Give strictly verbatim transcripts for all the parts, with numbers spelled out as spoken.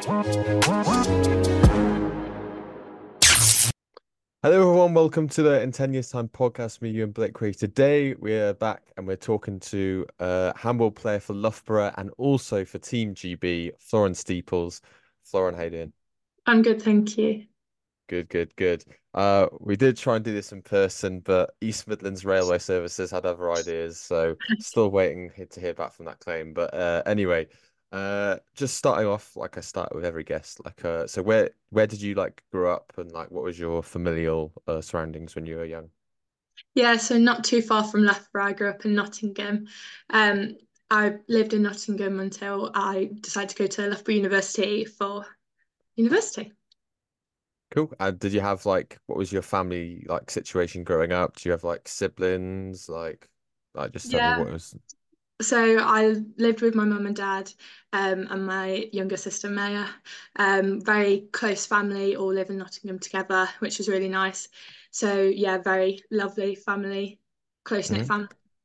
Hello, everyone. Welcome to the In ten Years Time podcast. Me, you, and Blake Cree. Today, we're back and we're talking to a handball player for Loughborough and also for Team G B, Florin Steeples. Florin, how you doing? I'm good, thank you. Good, good, good. Uh, we did try and do this in person, but East Midlands Railway Services had other ideas, so still waiting he- to hear back from that claim. But uh, anyway, uh, just starting off like I start with every guest. Like, uh, so where where did you like grow up, and like what was your familial uh, surroundings when you were young? Yeah, so not too far from Loughborough. I grew up in Nottingham. Um, I lived in Nottingham until I decided to go to Loughborough University for university. Cool. And did you have like what was your family like situation growing up? Do you have like siblings? Like, like just tell me Yeah. what it was. So I lived with my mum and dad, um, and my younger sister Maya. Um, very close family, all live in Nottingham together, which was really nice. So yeah, very lovely family, close-knit Mhm. family.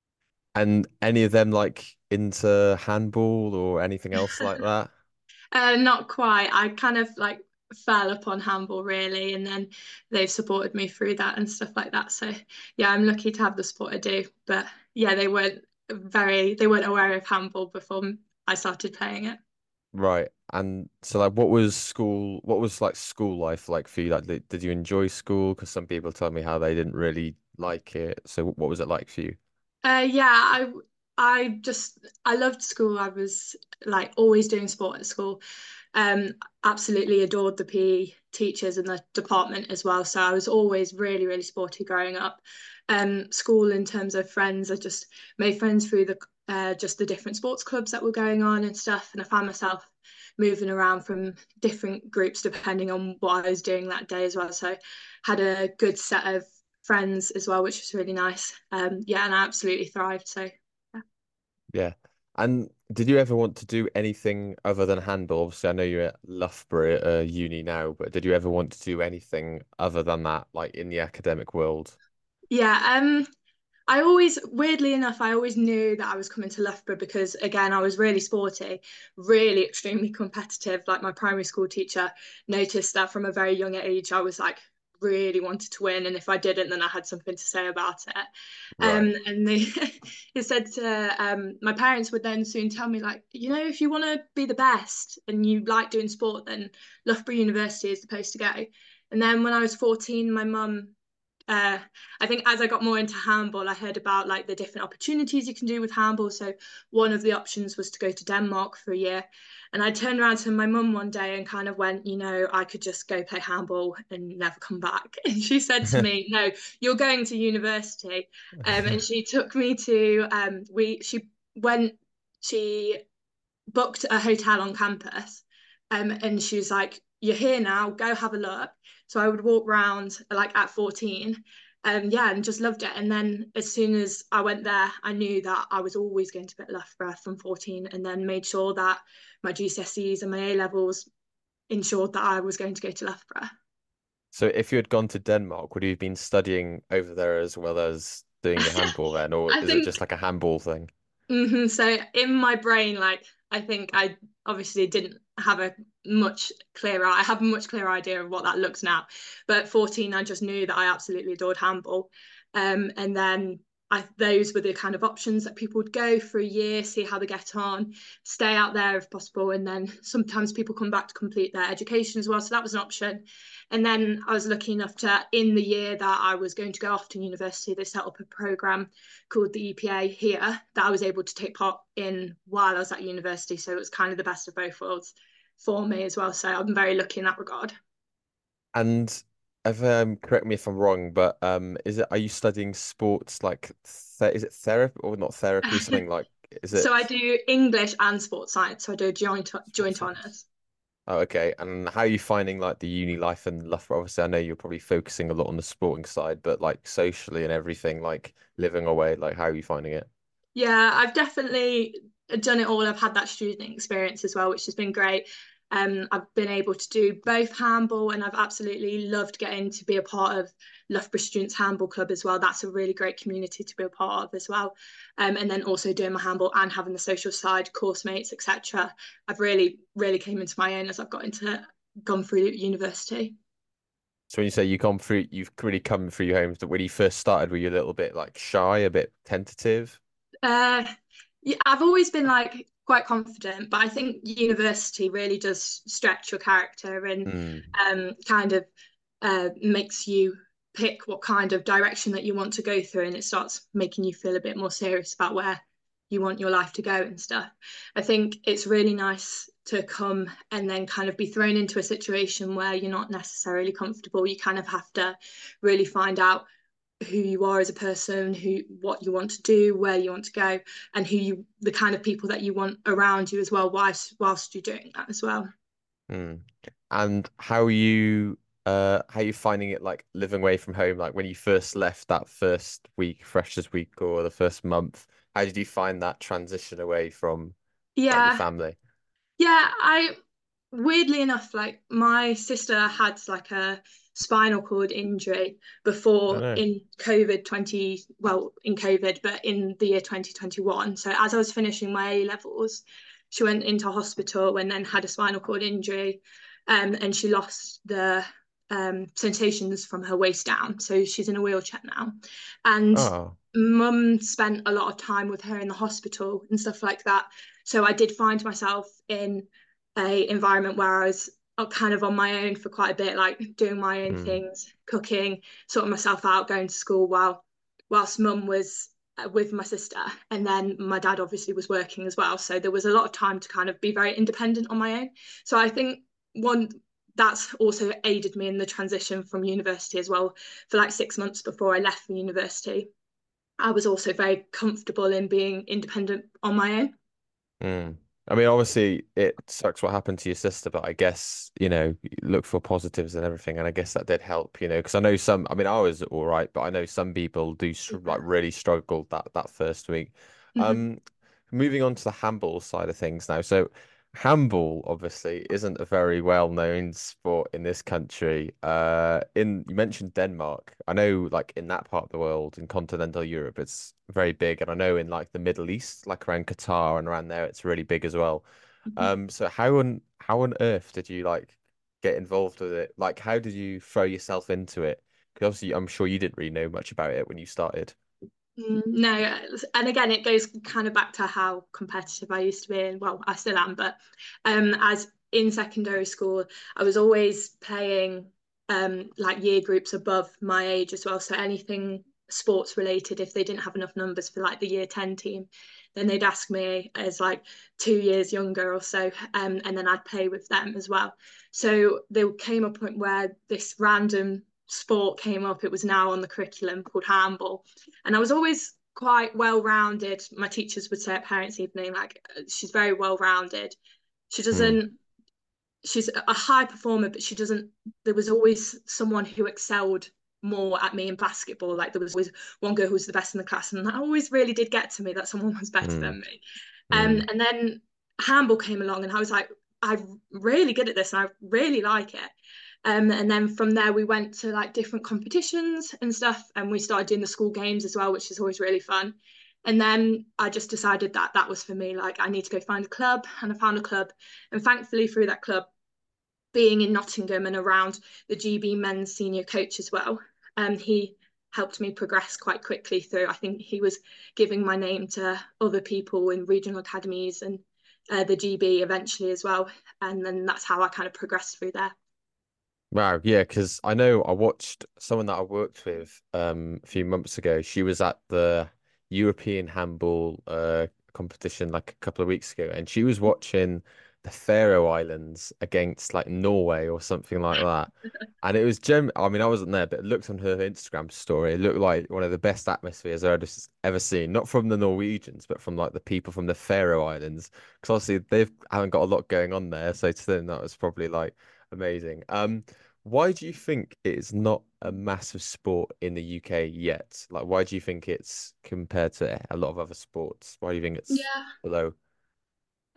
And any of them like into handball or anything else like that? Uh, not quite. I kind of like fell upon handball really, and then they've supported me through that and stuff like that. So yeah, I'm lucky to have the support I do. But yeah, they weren't very, they weren't aware of handball before I started playing it. Right. And so like what was school what was like school life like for you? Like did, did you enjoy school? Because some people tell me how they didn't really like it. So what was it like for you? Uh, yeah, I I just I loved school. I was like always doing sport at school. Um, Absolutely adored the P E teachers and the department as well. So I was always really, really sporty growing up. Um, school in terms of friends, I just made friends through the uh, just the different sports clubs that were going on and stuff. And I found myself moving around from different groups depending on what I was doing that day as well. So had a good set of friends as well, which was really nice. Um, yeah, and I absolutely thrived. So yeah. Yeah. And did you ever want to do anything other than handball? Obviously, I know you're at Loughborough uh, uni now, but did you ever want to do anything other than that, like in the academic world? Yeah, um, I always, weirdly enough, I always knew that I was coming to Loughborough because, again, I was really sporty, really extremely competitive. Like my primary school teacher noticed that from a very young age, I was like really wanted to win, and if I didn't, then I had something to say about it. Right. Um, and they, he said to um, my parents would then soon tell me like, you know, if you want to be the best and you like doing sport, then Loughborough University is the place to go. And then when I was fourteen, my mum uh, I think as I got more into handball, I heard about like the different opportunities you can do with handball. So one of the options was to go to Denmark for a year. And I turned around to my mum one day and kind of went, you know, I could just go play handball and never come back. And she said to me, no, you're going to university. Um, and she took me to, um, we, she went, she booked a hotel on campus. Um, and she was like, you're here now, go have a look. So I would walk around like at fourteen. Um, yeah, and just loved it. And then as soon as I went there, I knew that I was always going to be at Loughborough from fourteen, and then made sure that my G C S Es and my A levels ensured that I was going to go to Loughborough. So if you had gone to Denmark, would you have been studying over there as well as doing your handball then, or I is it think just like a handball thing? hmm So in my brain, like I think I obviously didn't have a much clearer. I have a much clearer idea of what that looks now. But at fourteen, I just knew that I absolutely adored handball. Um, and then I, those were the kind of options that people would go for a year, see how they get on, stay out there if possible, and then sometimes people come back to complete their education as well. So that was an option. And then I was lucky enough to, in the year that I was going to go off to university, they set up a program called the E P A here that I was able to take part in while I was at university. So it was kind of the best of both worlds for me as well. So I'm very lucky in that regard. And if um, correct me if I'm wrong, but um, is it are you studying sports like th is it therapy or not therapy? Something like is So I it do English and sports science. So I do joint sports joint science? honours. Oh, okay. And how are you finding like the uni life in Loughborough? Obviously, I know you're probably focusing a lot on the sporting side, but like socially and everything, like living away, like how are you finding it? Yeah, I've definitely done it all. I've had that student experience as well, which has been great. Um, I've been able to do both handball, and I've absolutely loved getting to be a part of Loughborough Students Handball Club as well. That's a really great community to be a part of as well. Um, and then also doing my handball and having the social side, course mates, et cetera. I've really, really came into my own as I've got into gone through university. So when you say you come through, you've really come through your homes. That when you first started, were you a little bit like shy, a bit tentative? Uh, yeah, I've always been like quite confident, but I think university really does stretch your character and Mm, um, kind of uh, makes you pick what kind of direction that you want to go through, and it starts making you feel a bit more serious about where you want your life to go and stuff. I think it's really nice to come and then kind of be thrown into a situation where you're not necessarily comfortable. You kind of have to really find out who you are as a person, who what you want to do, where you want to go, and who you the kind of people that you want around you as well, whilst whilst you're doing that as well. mm. And how are you, uh, how are you finding it like living away from home? Like when you first left that first week, freshers week, or the first month, how did you find that transition away from like your Yeah, family? yeah. I weirdly enough, like my sister had like a spinal cord injury I before know. in COVID twenty, well, in COVID, but in the year twenty twenty-one. So as I was finishing my A levels, she went into hospital and then had a spinal cord injury, um, and she lost the um, sensations from her waist down. So she's in a wheelchair now. And Oh, mum spent a lot of time with her in the hospital and stuff like that. So I did find myself in a environment where I was uh, kind of on my own for quite a bit, like doing my own mm, things, cooking, sorting myself out, going to school while whilst mum was uh, with my sister, and then my dad obviously was working as well. So there was a lot of time to kind of be very independent on my own. So I think one that's also aided me in the transition from university as well. For like six months before I left for university, I was also very comfortable in being independent on my own. mm. I mean, obviously, it sucks what happened to your sister, but I guess, you know, look for positives and everything. And I guess that did help, you know, because I know some, I mean, I was all right, but I know some people do str- like really struggled that that first week. Mm-hmm. Um, moving on to the handball side of things now. So, handball obviously isn't a very well-known sport in this country. Uh, in you mentioned Denmark. I know, like in that part of the world, in continental Europe, it's very big, and I know in like the Middle East, like around Qatar and around there, it's really big as well. Um, so how on how on earth did you like get involved with it? Like, how did you throw yourself into it? Because obviously, I'm sure you didn't really know much about it when you started. Mm, no, and again, it goes kind of back to how competitive I used to be, and well, I still am, but um, as in secondary school, I was always playing um like year groups above my age as well. So anything sports related, if they didn't have enough numbers for like the year ten team, then they'd ask me as like two years younger or so, um, and then I'd play with them as well. So there came a point where this random sport came up. It was now on the curriculum called handball, and I was always quite well rounded. My teachers would say at parents' evening, like, she's very well rounded. She Hmm. doesn't, she's a high performer, but she doesn't, there was always someone who excelled more at me in basketball. Like, there was always one girl who was the best in the class. And that always really did get to me that someone was better Hmm. than me. Um, Hmm. and then handball came along, and I was like, I'm really good at this and I really like it. Um, and then from there, we went to like different competitions and stuff, and we started doing the school games as well, which is always really fun. And then I just decided that that was for me. Like, I need to go find a club, and I found a club. And thankfully, through that club, being in Nottingham and around the G B men's senior coach as well, um, he helped me progress quite quickly through. I think he was giving my name to other people in regional academies and uh, the G B eventually as well. And then that's how I kind of progressed through there. Wow, yeah, because I know I watched someone that I worked with um a few months ago. She was at the European handball uh competition like a couple of weeks ago, and she was watching the Faroe Islands against like Norway or something like that. And it was gem I mean, I wasn't there, but it looked on her Instagram story. It looked like one of the best atmospheres I've ever ever seen. Not from the Norwegians, but from like the people from the Faroe Islands. Because obviously they've haven't got a lot going on there. So to them that was probably like amazing. Um, why do you think it's not a massive sport in the U K yet? Like, why do you think it's compared to a lot of other sports? Why do you think it's Yeah, below?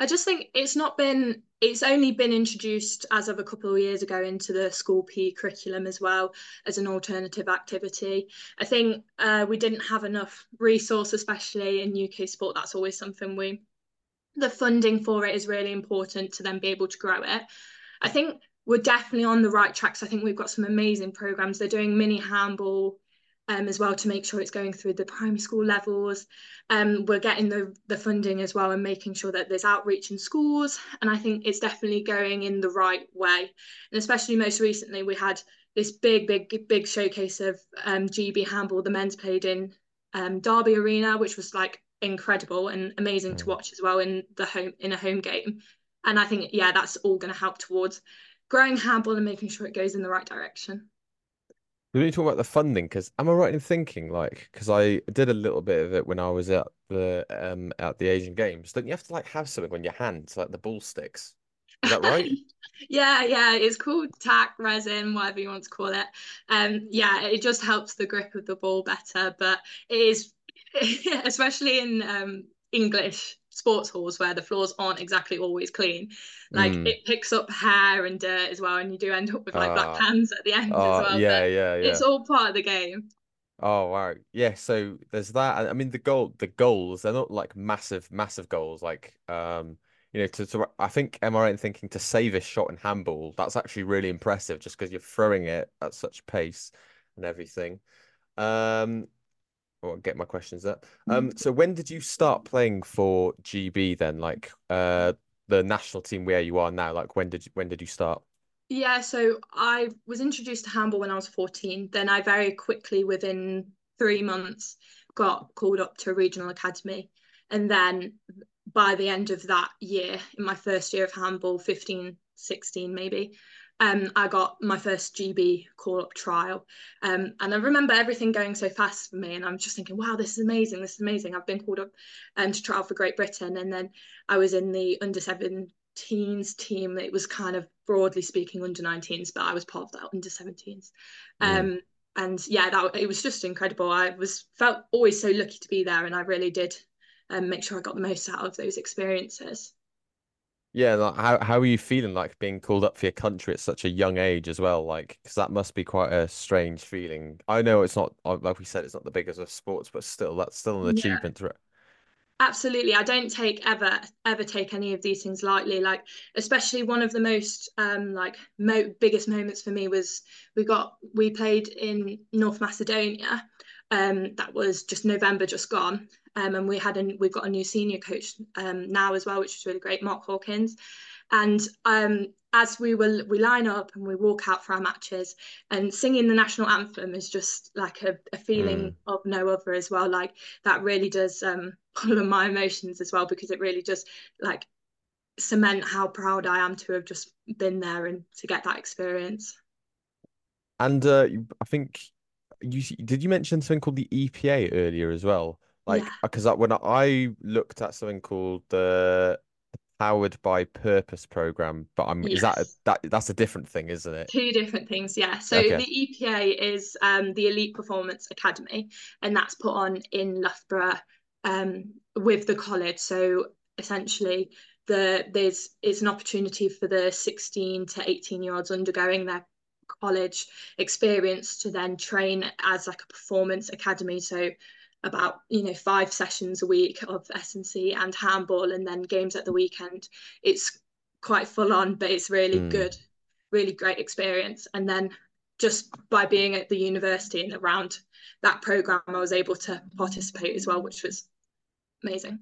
I just think it's not been, it's only been introduced as of a couple of years ago into the school P E curriculum as well as an alternative activity. I think uh, we didn't have enough resource, especially in U K sport. That's always something we, the funding for it is really important to then be able to grow it. I think we're definitely on the right tracks. I think we've got some amazing programs. They're doing mini handball um, as well to make sure it's going through the primary school levels. Um, we're getting the the funding as well and making sure that there's outreach in schools. And I think it's definitely going in the right way. And especially most recently, we had this big, big, big showcase of um, G B handball. The men's played in um, Derby Arena, which was like incredible and amazing to Mm. watch as well in the home in a home game. And I think, yeah, that's all going to help towards growing handball and making sure it goes in the right direction. We need to talk about the funding because am I right in thinking like because I did a little bit of it when I was at the um at the Asian Games. Don't you have to like have something on your hands like the ball sticks? Is that right? Yeah, yeah, it's called tack, resin, whatever you want to call it. Um, yeah, it just helps the grip of the ball better, but it is, especially in um, English sports halls where the floors aren't exactly always clean, like Mm. it picks up hair and dirt as well, and you do end up with like black Uh hands at the end as uh well, but yeah, yeah, it's yeah. all part of the game. Oh wow. Yeah, so there's that. And I mean the goal the goals, they're not like massive, massive goals. Like um, you know, to, to I think am I right in thinking to save a shot in handball, that's actually really impressive just because you're throwing it at such pace and everything. Um, I'll get my questions up. Um, so when did you start playing for G B then? Like uh the national team where you are now, like when did you, when did you start? Yeah, so I was introduced to handball when I was fourteen. Then I very quickly, within three months, got called up to a regional academy. And then by the end of that year, in my first year of handball, fifteen, sixteen maybe, um, I got my first G B call up trial. Um, and I remember everything going so fast for me. And I'm just thinking, wow, this is amazing. This is amazing. I've been called up um, to trial for Great Britain. And then I was in the under seven teens team. It was kind of broadly speaking under nineteens, but I was part of that under seventeens. Mm. Um, and yeah, that it was just incredible. I was felt always so lucky to be there, and I really did um, make sure I got the most out of those experiences. Yeah, like how how are you feeling like being called up for your country at such a young age as well? Like, because that must be quite a strange feeling. I know it's not, uh, like we said, it's not the biggest of sports, but still, that's still an Yeah. achievement. to- Absolutely. I don't take ever ever take any of these things lightly. Like especially one of the most um like mo biggest moments for me was we got we played in North Macedonia. Um that was just November just gone. Um and we had a we've got a new senior coach um now as well, which is really great, Mark Hawkins. And um, as we will, we line up and we walk out for our matches, and singing the national anthem is just like a, a feeling Mm. of no other as well. Like that really does um, pull on my emotions as well because it really just like cement how proud I am to have just been there and to get that experience. And uh, you- I think you did you mention something called the E P A earlier as well? Yeah. Like, because when I looked at something called the Powered by Purpose program, but I'm is that a, Yes. that that's a different thing, isn't it? Two different things, yeah. So Okay. the E P A is um, the Elite Performance Academy, and that's put on in Loughborough um, with the college. So essentially, the there's it's an opportunity for the sixteen to eighteen year olds undergoing their college experience to then train as like a performance academy. So about you know five sessions a week of S and C and handball, and then games at the weekend. It's quite full on, but it's really Mm. good, really great experience. And then just by being at the university and around that program, I was able to participate as well, which was amazing.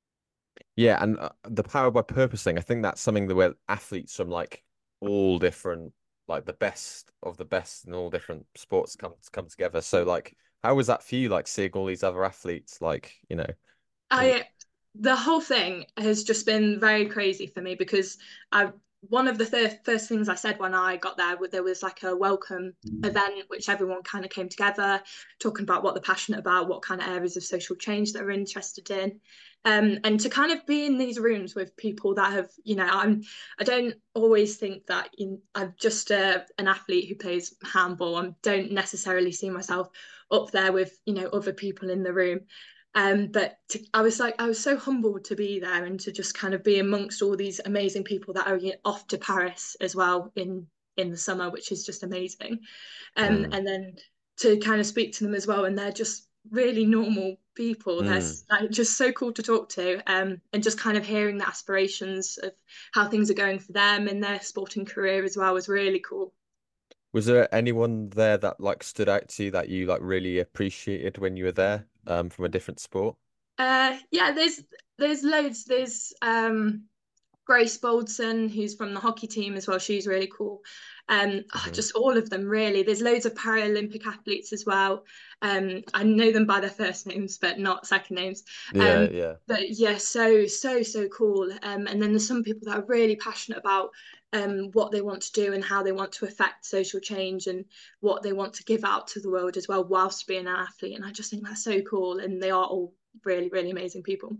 Yeah, and uh, the Powered by Purpose thing, I think that's something that where athletes from like all different, like the best of the best in all different sports come come together. So like, how was that for you? Like seeing all these other athletes, like you know, was it? I the whole thing has just been very crazy for me because I one of the th- first things I said when I got there, there was like a welcome event which everyone kind of came together, talking about what they're passionate about, what kind of areas of social change they're interested in, um, and to kind of be in these rooms with people that have, you know, I'm I don't always think that in, I'm just a, an athlete who plays handball. I don't necessarily see myself up there with, you know, other people in the room. Um, but to, I was like, I was so humbled to be there and to just kind of be amongst all these amazing people that are off to Paris as well in in the summer, which is just amazing. Um, Mm, and then to kind of speak to them as well, and they're just really normal people. They're mm. like, just so cool to talk to, um, and just kind of hearing the aspirations of how things are going for them in their sporting career as well was really cool. Was there anyone there that like stood out to you that you like really appreciated when you were there, um, from a different sport? Uh, yeah, there's there's loads. There's um, Grace Boldson, who's from the hockey team as well. She's really cool. Um, oh, Hmm. just all of them really. There's loads of Paralympic athletes as well. Um, I know them by their first names, but not second names. Yeah, Um, yeah. but yeah, so so so cool. Um, and then there's some people that are really passionate about um what they want to do and how they want to affect social change and what they want to give out to the world as well, whilst being an athlete. And I just think that's so cool. And they are all really really amazing people.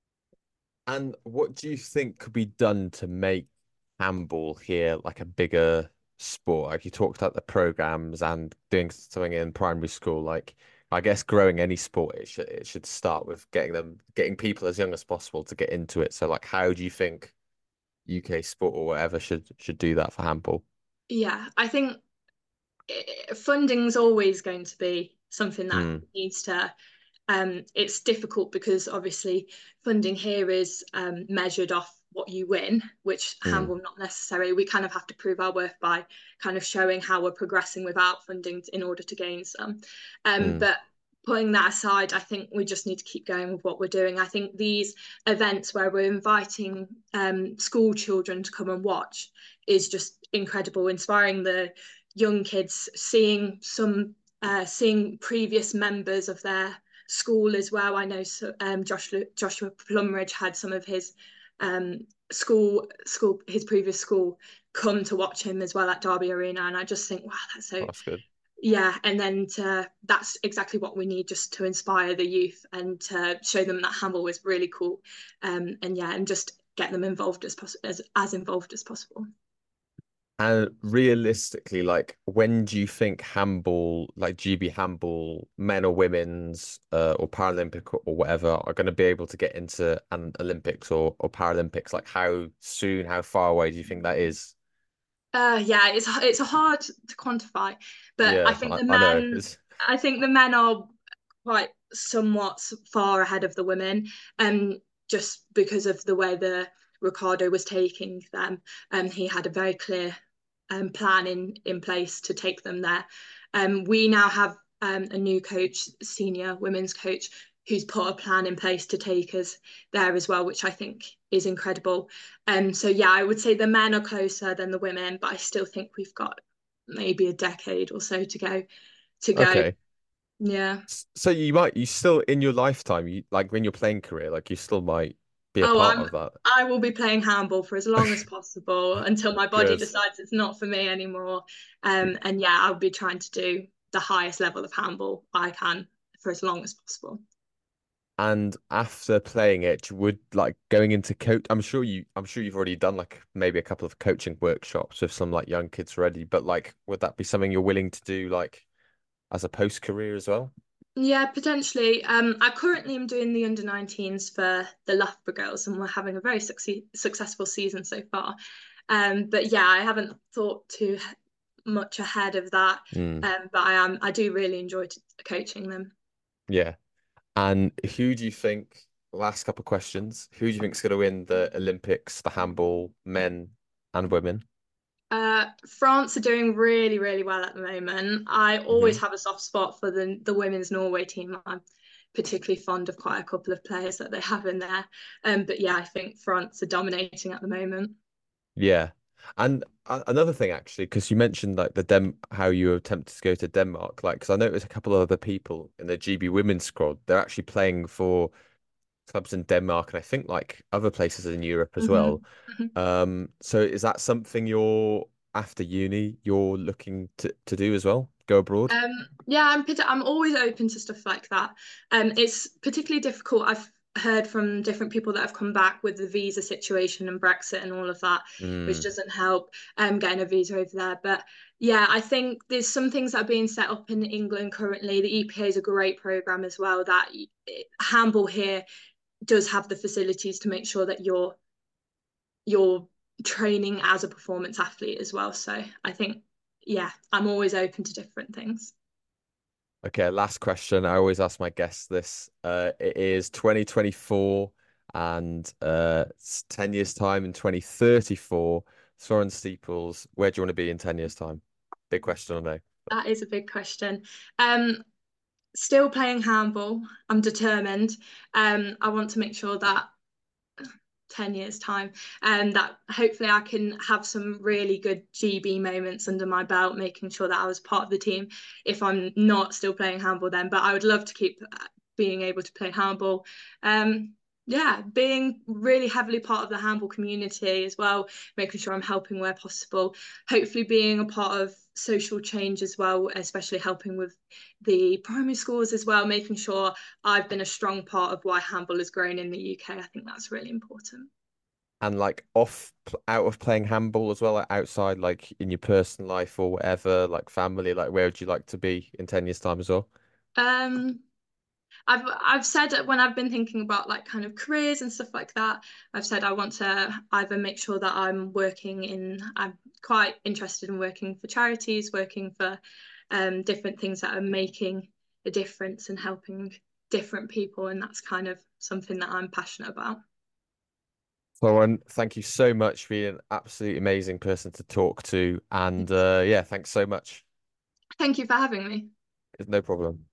And what do you think could be done to make handball here like a bigger sport? Like you talked about the programs and doing something in primary school. Like I guess growing any sport, it should it should start with getting them getting people as young as possible to get into it. So like how do you think U K sport or whatever should should do that for handball? Yeah, I think funding's always going to be something that Mm, needs to um it's difficult because obviously funding here is um measured off what you win, which mm, handball not necessarily. We kind of have to prove our worth by kind of showing how we're progressing without funding in order to gain some. Um mm, but putting that aside, I think we just need to keep going with what we're doing. I think these events where we're inviting um, school children to come and watch is just incredible, inspiring the young kids, seeing some uh, seeing previous members of their school as well. I know so, um, Joshua, Joshua Plumridge had some of his um, school school his previous school come to watch him as well at Derby Arena, and I just think, wow, that's so that's good. yeah. And then to, that's exactly what we need, just to inspire the youth and to show them that handball is really cool, um, and yeah, and just get them involved as possible as as involved as possible. And realistically, like, when do you think handball, like G B handball, men or women's, uh, or Paralympic or, or whatever, are going to be able to get into an Olympics or or Paralympics? Like, how soon, how far away do you think that is? Uh, yeah, it's it's hard to quantify, but I Yeah, think I, the I know. men, It's I think the men are quite somewhat far ahead of the women, um, just because of the way the Ricardo was taking them. Um, he had a very clear um, plan in in place to take them there. Um, we now have um, a new coach, senior women's coach, who's put a plan in place to take us there as well, which I think is incredible. Um, so yeah, I would say the men are closer than the women, but I still think we've got maybe a decade or so to go to go. okay. Yeah. S- So you might, you still in your lifetime, you like when your playing career, like you still might be a Oh, part I'm of that. I will be playing handball for as long as possible until my body Good. decides it's not for me anymore. Um, and yeah, I'll be trying to do the highest level of handball I can for as long as possible. And after playing it, would like going into coach, I'm sure you, I'm sure you've already done like maybe a couple of coaching workshops with some like young kids already, but like, would that be something you're willing to do like as a post career as well? Yeah, potentially. Um, I currently am doing the under nineteens for the Loughborough girls, and we're having a very succe successful season so far. Um, but yeah, I haven't thought too much ahead of that. Mm, Um, but I am I do really enjoy t coaching them. yeah. And who do you think, last couple of questions, who do you think's going to win the Olympics, the handball, men and women? Uh, France are doing really, really well at the moment. I always Hmm. have a soft spot for the the women's Norway team. I'm particularly fond of quite a couple of players that they have in there. Um, but yeah, I think France are dominating at the moment. Yeah. And uh, another thing, actually, because you mentioned like the Dem how you were attempted to go to Denmark, like, because I noticed a couple of other people in the G B women's squad, they're actually playing for clubs in Denmark and I think like other places in Europe as well. Mhm. Mhm. Um, so is that something you're after uni, you're looking to, to do as well? Go abroad? Um, yeah, I'm I'm always open to stuff like that. Um, it's particularly difficult. I've heard from different people that have come back with the visa situation and Brexit and all of that, which Mm. doesn't help um, getting a visa over there. But yeah, I think there's some things that are being set up in England currently. The E P A is a great program as well. That handball here does have the facilities to make sure that you're you're training as a performance athlete as well. So I think, yeah, I'm always open to different things. Okay, last question. I always ask my guests this. Uh, it is twenty twenty-four and uh, it's ten years time in twenty thirty-four. Soren Steeples, where do you want to be in ten years time? Big question, I know. That is a big question. Um, still playing handball. I'm determined. Um, I want to make sure that ten years time and that hopefully I can have some really good G B moments under my belt, making sure that I was part of the team if I'm not still playing handball then. But I would love to keep being able to play handball. Um, yeah, being really heavily part of the handball community as well, making sure I'm helping where possible, hopefully being a part of social change as well, especially helping with the primary schools as well, making sure I've been a strong part of why handball has grown in the U K. I think that's really important. And like off out of playing handball as well, like outside, like in your personal life or whatever, like family, like where would you like to be in ten years time as well? Um, I've I've said when I've been thinking about like kind of careers and stuff like that, I've said I want to either make sure that I'm working in, I'm quite interested in working for charities, working for um, different things that are making a difference and helping different people, and that's kind of something that I'm passionate about. Lauren, thank you so much for being an absolutely amazing person to talk to. And uh, yeah, thanks so much. Thank you for having me. It's no problem.